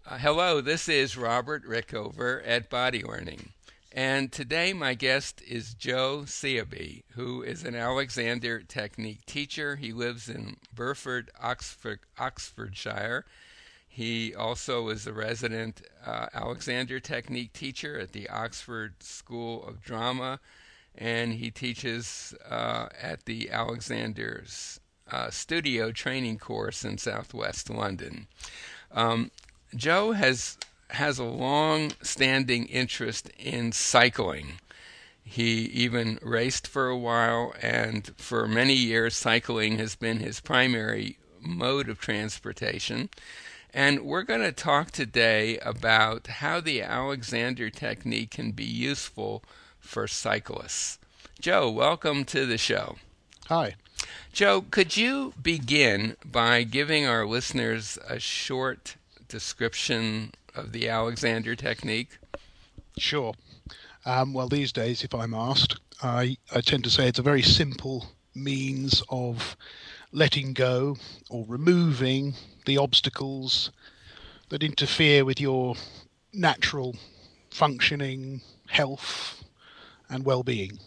Hello, this is Robert Rickover at Body Learning. And today my guest is Joe Seaby, who is an Alexander Technique teacher. He lives in Burford, Oxfordshire. He also is a resident Alexander Technique teacher at the Oxford School of Drama, and he teaches at the Alexander's studio training course in southwest London. Um, Joe has a long-standing interest in cycling. He even raced for a while, and for many years, cycling has been his primary mode of transportation. And we're going to talk today about how the Alexander technique can be useful for cyclists. Joe, welcome to the show. Hi. Joe, could you begin by giving our listeners a short description of the Alexander technique? Sure. Well, these days, if I'm asked, I tend to say it's a very simple means of letting go or removing the obstacles that interfere with your natural functioning, health, and well-being.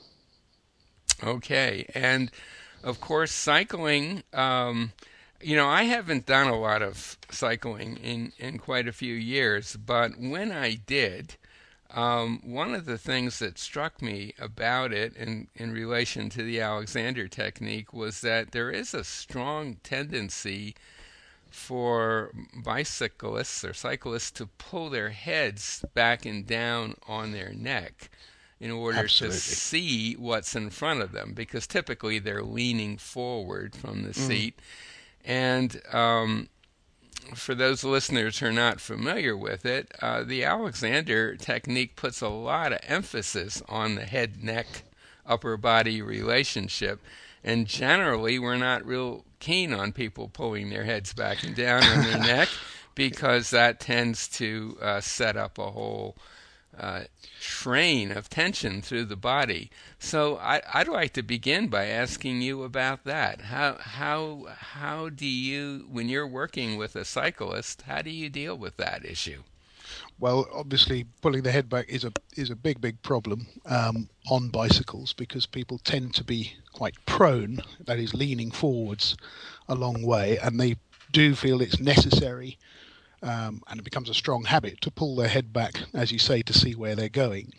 Okay, and of course, cycling. I haven't done a lot of cycling in quite a few years, but when I did, one of the things that struck me about it in relation to the Alexander technique was that there is a strong tendency for bicyclists or cyclists to pull their heads back and down on their neck in order to Absolutely. see what's in front of them, because typically they're leaning forward from the Mm. seat. And for those listeners who are not familiar with it, the Alexander technique puts a lot of emphasis on the head neck upper body relationship. And generally, we're not real keen on people pulling their heads back and down on their neck because that tends to set up a whole uh, train of tension through the body. So I'd like to begin by asking you about that. How do you, when you're working with a cyclist, how do you deal with that issue? Well, obviously, pulling the head back is a big problem on bicycles because people tend to be quite prone, that is, leaning forwards a long way, and they do feel it's necessary, and it becomes a strong habit to pull their head back, as you say, to see where they're going.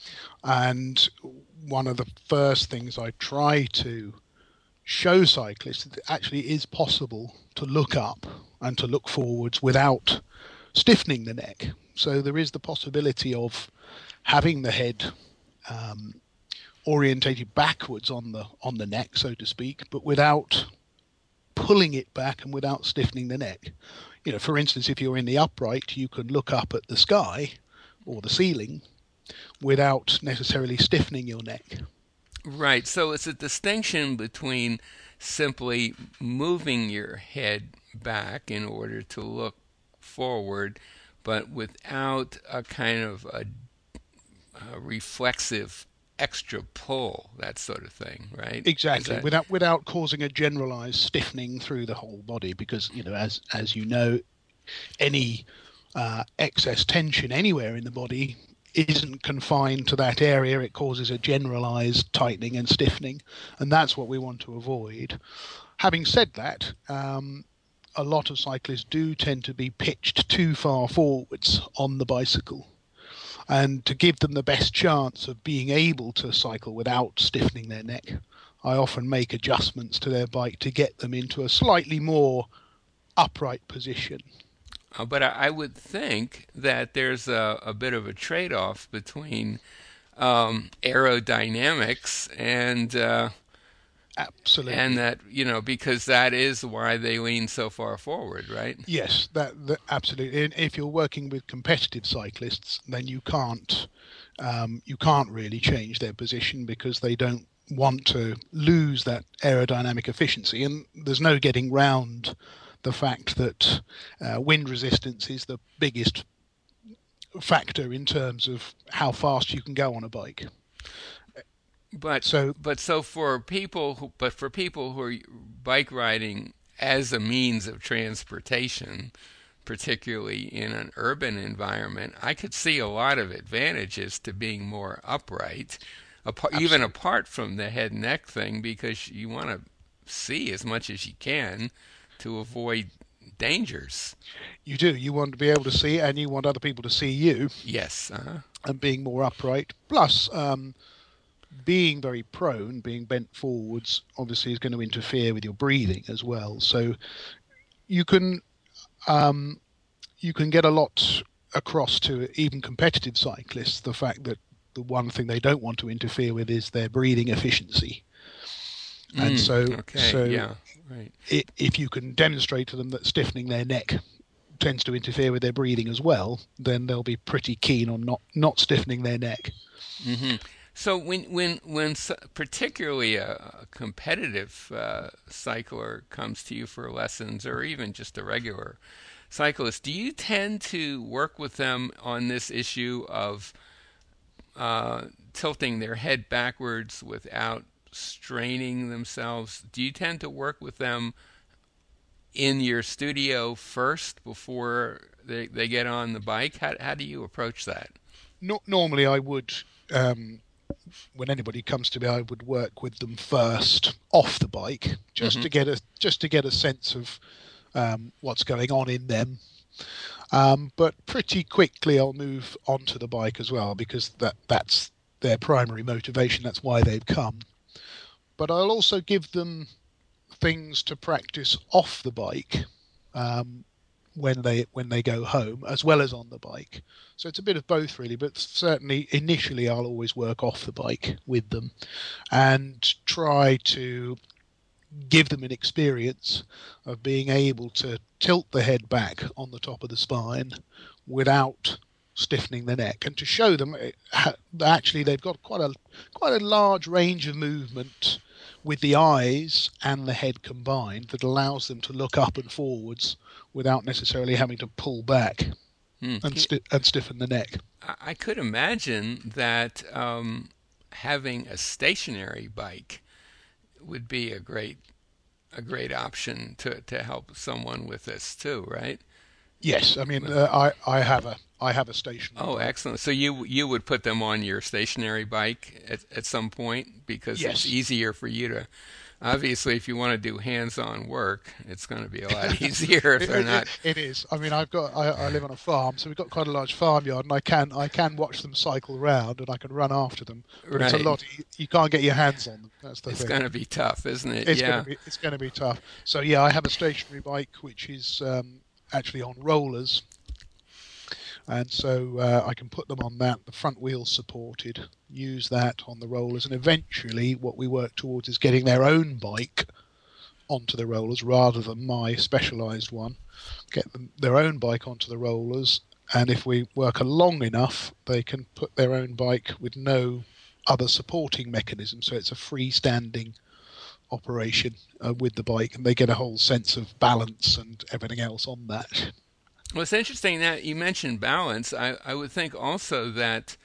And one of the first things I try to show cyclists that it actually is possible to look up and to look forwards without stiffening the neck. So there is the possibility of having the head um, orientated backwards on the neck, so to speak, but without pulling it back and without stiffening the neck. For instance, if you're in the upright, you can look up at the sky or the ceiling without necessarily stiffening your neck. Right. So it's a distinction between simply moving your head back in order to look forward, but without a kind of a reflexive extra pull, that sort of thing, right? Is Exactly, that without causing a generalized stiffening through the whole body, because as you know, any excess tension anywhere in the body isn't confined to that area. It causes a generalized tightening and stiffening, and that's what we want to avoid. Having said that, a lot of cyclists do tend to be pitched too far forwards on the bicycle. And to give them the best chance of being able to cycle without stiffening their neck, I often make adjustments to their bike to get them into a slightly more upright position. but I would think that there's a bit of a trade-off between aerodynamics and Absolutely. that, because that is why they lean so far forward, right? Yes, that absolutely. And if you're working with competitive cyclists, then you can't really change their position because they don't want to lose that aerodynamic efficiency. And there's no getting round the fact that wind resistance is the biggest factor in terms of how fast you can go on a bike. But So for people who are bike riding as a means of transportation, particularly in an urban environment, I could see a lot of advantages to being more upright, even Absolutely. apart from the head neck thing, because you want to see as much as you can to avoid dangers. You do. You want to be able to see, and you want other people to see you, Yes. Uh-huh. and being more upright. Plus, being very prone, being bent forwards, obviously is going to interfere with your breathing as well. So you can um, you can get a lot across to even competitive cyclists. The fact that the one thing they don't want to interfere with is their breathing efficiency. And Okay. Yeah. Right. if you can demonstrate to them that stiffening their neck tends to interfere with their breathing as well, then they'll be pretty keen on not stiffening their neck. Hmm. So particularly a competitive cycler comes to you for lessons, or even just a regular cyclist, do you tend to work with them on this issue of tilting their head backwards without straining themselves? Do you tend to work with them in your studio first before they get on the bike? How do you approach that? Normally, I would. When anybody comes to me, I would work with them first off the bike, Hmm. just to get a sense of what's going on in them. But pretty quickly, I'll move onto the bike as well because that's their primary motivation. That's why they've come. But I'll also give them things to practice off the bike um, when they go home, as well as on the bike. So it's a bit of both, really. But certainly, initially, I'll always work off the bike with them and try to give them an experience of being able to tilt the head back on the top of the spine without stiffening the neck, and to show them actually they've got quite a large range of movement with the eyes and the head combined that allows them to look up and forwards without necessarily having to pull back Hmm. and stiffen the neck. I could imagine that having a stationary bike would be a great option to help someone with this too, right? Yes, I mean I have a stationary Oh, bike. excellent. So you would put them on your stationary bike at some point because it's Yes. easier for you to. Obviously, if you want to do hands-on work, it's going to be a lot easier if they're not. It is. I mean, I live on a farm, so we've got quite a large farmyard, and I can watch them cycle around, and I can run after them. But it's a Right. lot. You can't get your hands on them. That's the It's thing. going to be tough, isn't it? Yeah. It's going to be tough. So yeah, I have a stationary bike which is actually on rollers, and so I can put them on that. The front wheel's supported. Use that on the rollers, and eventually, what we work towards is getting their own bike onto the rollers rather than my specialised one. Get them their own bike onto the rollers, and if we work along enough, they can put their own bike with no other supporting mechanism. So it's a freestanding operation with the bike, and they get a whole sense of balance and everything else on that. Well, it's interesting that you mentioned balance. I would think also that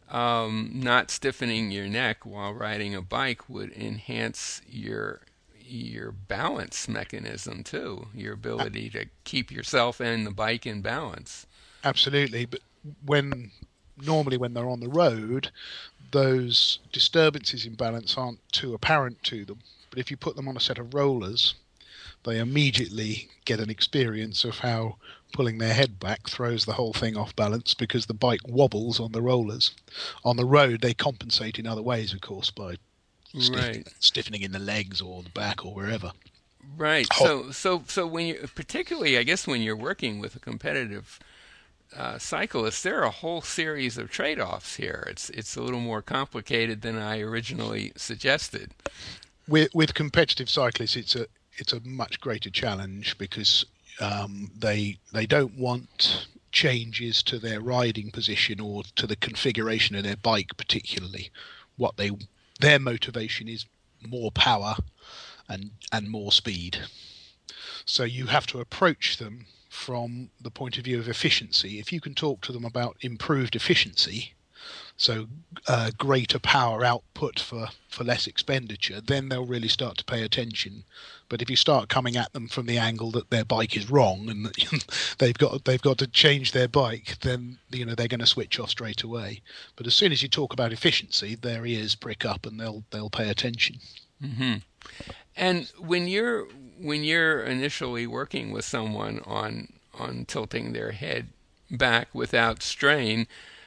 not stiffening your neck while riding a bike would enhance your balance mechanism too, your ability to keep yourself and the bike in balance. Absolutely, but when normally when they're on the road, those disturbances in balance aren't too apparent to them. But if you put them on a set of rollers, they immediately get an experience of how pulling their head back throws the whole thing off balance because the bike wobbles on the rollers. On the road, they compensate in other ways, of course, by Right. stiffening in the legs or the back or wherever. Right. Oh, So when you, particularly, I guess, when you're working with a competitive cyclist, there are a whole series of trade-offs here. It's a little more complicated than I originally suggested. with competitive cyclists, it's a much greater challenge because they don't want changes to their riding position or to the configuration of their bike particularly. What they Their motivation is more power and more speed. So you have to approach them from the point of view of efficiency. If you can talk to them about improved efficiency, so greater power output for less expenditure, then they'll really start to pay attention. But if you start coming at them from the angle that their bike is wrong and that they've got to change their bike, then they're going to switch off straight away. But as soon as you talk about efficiency, their ears prick up and they'll pay attention. Hmm. And when you're initially working with someone on tilting their head back without strain,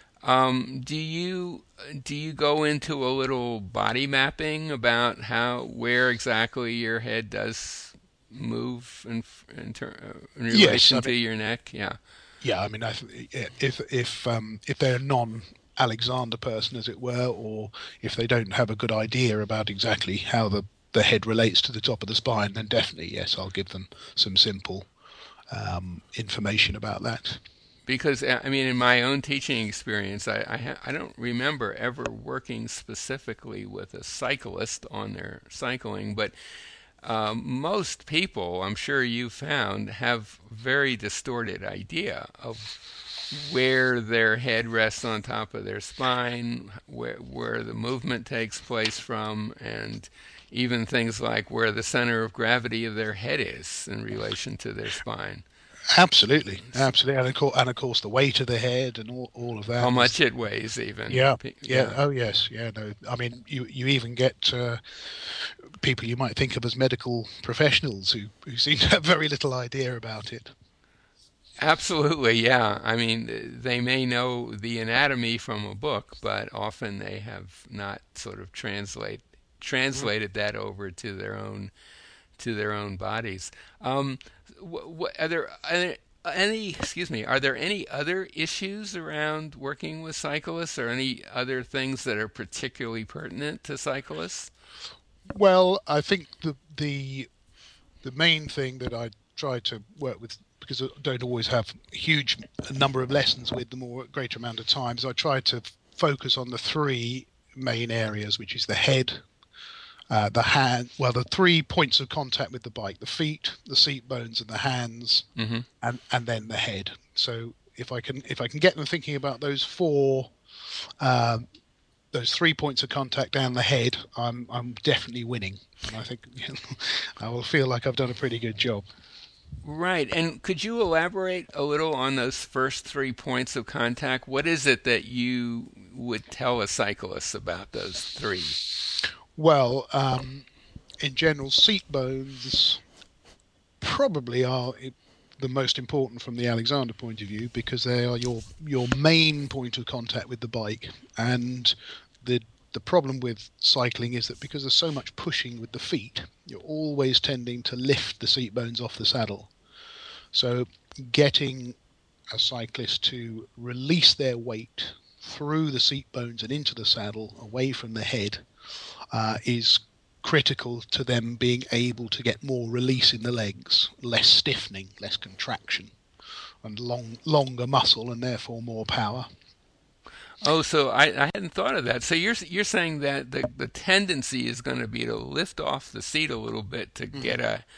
do you go into a little body mapping about where exactly your head does move in Yes, relation I to mean, your neck? Yeah. yeah, I mean, if they're a non-Alexander person, as it were, or if they don't have a good idea about exactly how the head relates to the top of the spine, then definitely yes, I'll give them some simple information about that. Because I mean, in my own teaching experience, I don't remember ever working specifically with a cyclist on their cycling, but most people, I'm sure you found, have very distorted idea of where their head rests on top of their spine, where the movement takes place from, and even things like where the center of gravity of their head is in relation to their spine. Absolutely, absolutely, and of course the weight of the head and all of How that is. much it weighs, even. Yeah, yeah, Yeah. oh yes, yeah. No, I mean you even get people you might think of as medical professionals who seem to have very little idea about it. Absolutely, yeah. I mean, they may know the anatomy from a book, but often they have not sort of translated that over to their own bodies. Are there excuse me, are there any other issues around working with cyclists, or any other things that are particularly pertinent to cyclists? Well, I think the main thing that I try to work with, because I don't always have a huge number of lessons with them or a greater amount of times, I try to focus on the three main areas, which is the head, the hand, well, the 3 points of contact with the bike: the feet, the seat bones, and the hands, Hmm. and then the head. So if I can get them thinking about um, those 3 points of contact down the head, I'm definitely winning, and I think I will feel like I've done a pretty good job. Right. And could you elaborate a little on those first 3 points of contact? What is it that you would tell a cyclist about those three? Well, in general, seat bones probably are the most important from the Alexander point of view, because they are your main point of contact with the bike. And the problem with cycling is that because there's so much pushing with the feet, you're always tending to lift the seat bones off the saddle. So getting a cyclist to release their weight through the seat bones and into the saddle away from the head is critical to them being able to get more release in the legs, less stiffening, less contraction, and longer muscle, and therefore more power. Oh, so I hadn't thought of that. So you're saying that the tendency is going to be to lift off the seat a little bit to Mhm. get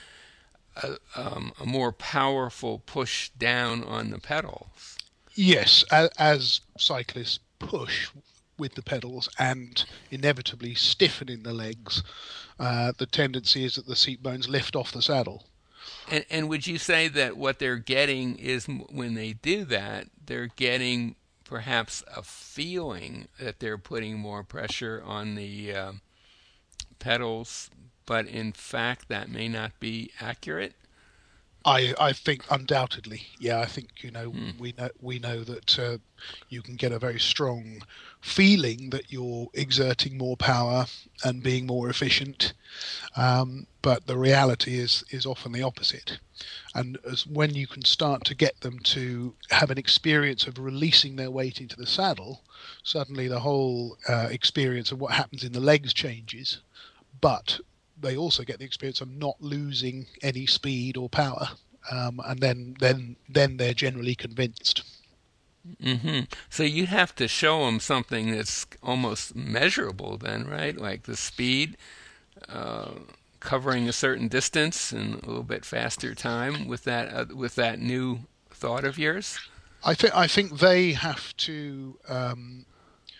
a more powerful push down on the pedals. Yes, as cyclists push with the pedals and inevitably stiffen in the legs, the tendency is that the seat bones lift off the saddle. And would you say that what they're getting is, when they do that, they're getting perhaps a feeling that they're putting more pressure on the pedals, but in fact that may not be accurate? I think undoubtedly, yeah. I think Hmm. we know that you can get a very strong feeling that you're exerting more power and being more efficient, but the reality is often the opposite. And as when you can start to get them to have an experience of releasing their weight into the saddle, suddenly the whole experience of what happens in the legs changes, but they also get the experience of not losing any speed or power, and then they're generally convinced. Hmm. So you have to show them something that's almost measurable, then, right? Like the speed, uh, covering a certain distance in a little bit faster time with that new thought of yours. I think they have to.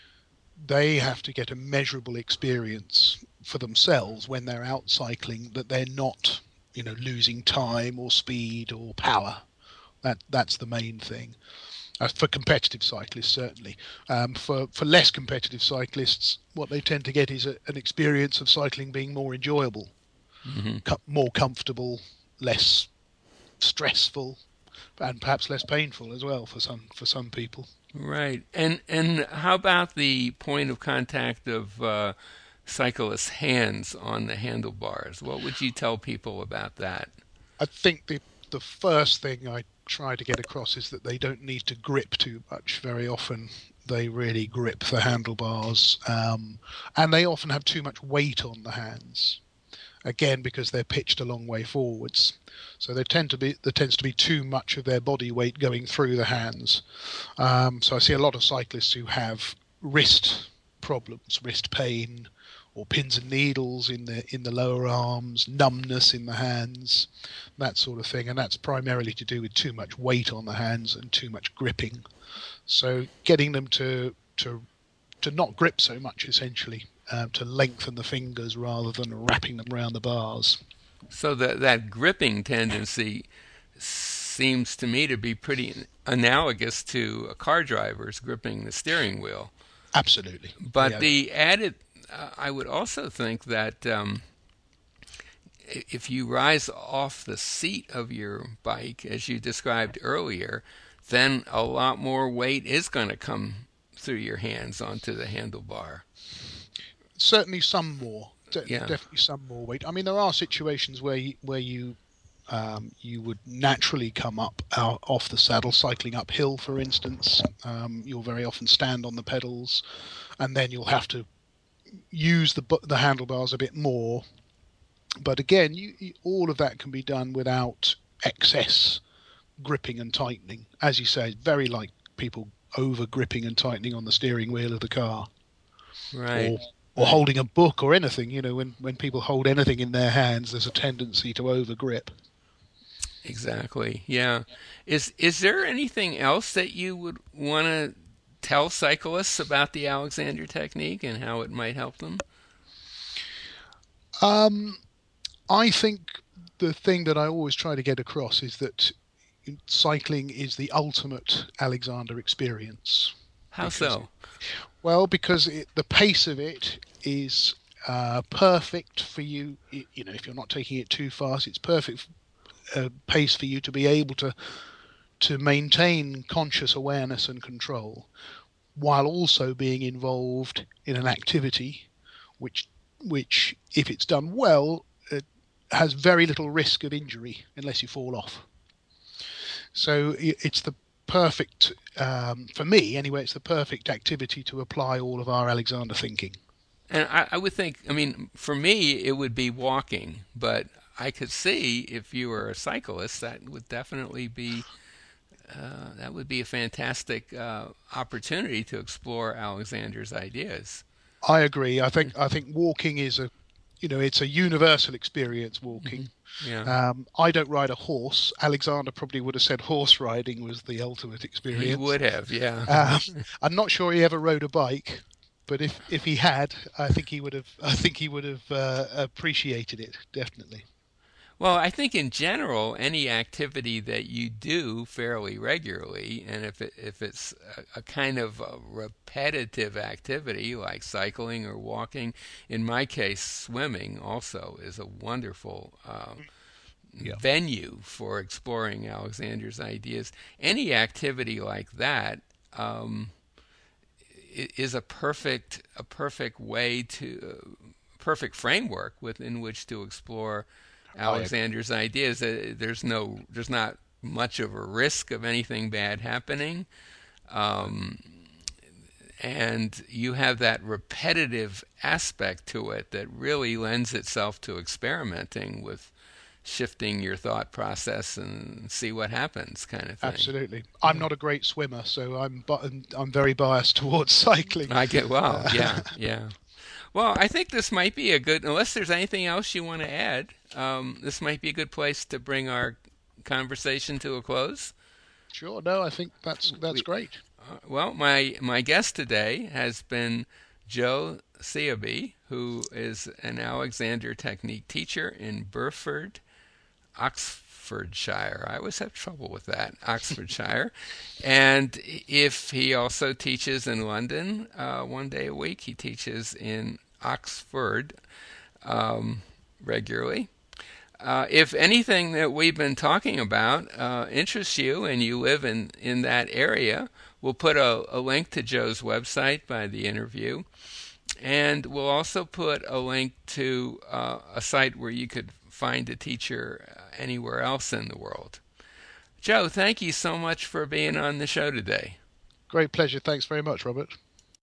they have to get a measurable experience for themselves when they're out cycling, that they're not, losing time or speed or power. That's the main thing. For competitive cyclists, certainly. For less competitive cyclists, what they tend to get is an experience of cycling being more enjoyable, Hmm. more comfortable, less stressful, and perhaps less painful as well for some people. Right. And how about the point of contact of cyclists' hands on the handlebars? What would you tell people about that? I think the first thing I try to get across is that they don't need to grip too much. Very often they really grip the handlebars, and they often have too much weight on the hands. Again, because they're pitched a long way forwards, so there tends to be too much of their body weight going through the hands. So I see a lot of cyclists who have wrist problems, wrist pain, or pins and needles in the lower arms, numbness in the hands, that sort of thing, and that's primarily to do with too much weight on the hands and too much gripping. So getting them to not grip so much, essentially, to lengthen the fingers rather than wrapping them around the bars. So that gripping tendency seems to me to be pretty analogous to a car driver's gripping the steering wheel. Absolutely, But yeah, the added, I would also think that if you rise off the seat of your bike, as you described earlier, then a lot more weight is going to come through your hands onto the handlebar. certainly some more. Yeah. Definitely some more weight. I mean, there are situations where you would naturally come up out off the saddle, cycling uphill, for instance. You'll very often stand on the pedals, and then you'll have to use the handlebars a bit more. But again, all of that can be done without excess gripping and tightening. As you say, it's very like people over gripping and tightening on the steering wheel of the car, Right. or Right. holding a book or anything. When people hold anything in their hands, there's a tendency to over grip. Exactly. Yeah. Is there anything else that you would want to tell cyclists about the Alexander technique and how it might help them? Um, I think the thing that I always try to get across is that cycling is the ultimate Alexander experience, How because so? because the pace of it is perfect for you. If you're not taking it too fast, it's perfect pace for you to be able to maintain conscious awareness and control while also being involved in an activity which if it's done well, has very little risk of injury unless you fall off. So it's the perfect, for me anyway, it's the perfect activity to apply all of our Alexander thinking. And I would think, I mean, for me, it would be walking, but I could see if you were a cyclist, that would be a fantastic opportunity to explore Alexander's ideas. I agree. I think walking is it's a universal experience. Hmm. Walking. Yeah, I don't ride a horse. Alexander probably would have said horse riding was the ultimate he experience. would have. Yeah. Um, I'm not sure he ever rode a bike, but if he had, I think he would have appreciated it, definitely. Well, I think in general, any activity that you do fairly regularly, and if it's a kind of a repetitive activity like cycling or walking, in my case, swimming also is a wonderful Yeah, venue for exploring Alexander's ideas. Any activity like that is a perfect way to perfect framework within which to explore I agree. Alexander's ideas. There's not much of a risk of anything bad happening, um, and you have that repetitive aspect to it that really lends itself to experimenting with shifting your thought process and see what happens, kind of thing. Absolutely. I'm Yeah. not a great swimmer, so I'm very biased towards cycling. I get well, Uh, yeah, yeah. Well, I think this might be a good, unless there's anything else you want to add, this might be a good place to bring our conversation to a close. sure. No, I think that's We, great. well, my guest today has been Joe Seaby, who is an Alexander Technique teacher in Burford, Oxfordshire. I always have trouble with that, Oxfordshire. And if he also teaches in London 1 day a week, he teaches in Oxford regularly. If anything that we've been talking about interests you and you live in that area, we'll put a link to Joe's website by the interview. And we'll also put a link to a site where you could find a teacher anywhere else in the world. Joe, thank you so much for being on the show today. Great pleasure. Thanks very much, Robert.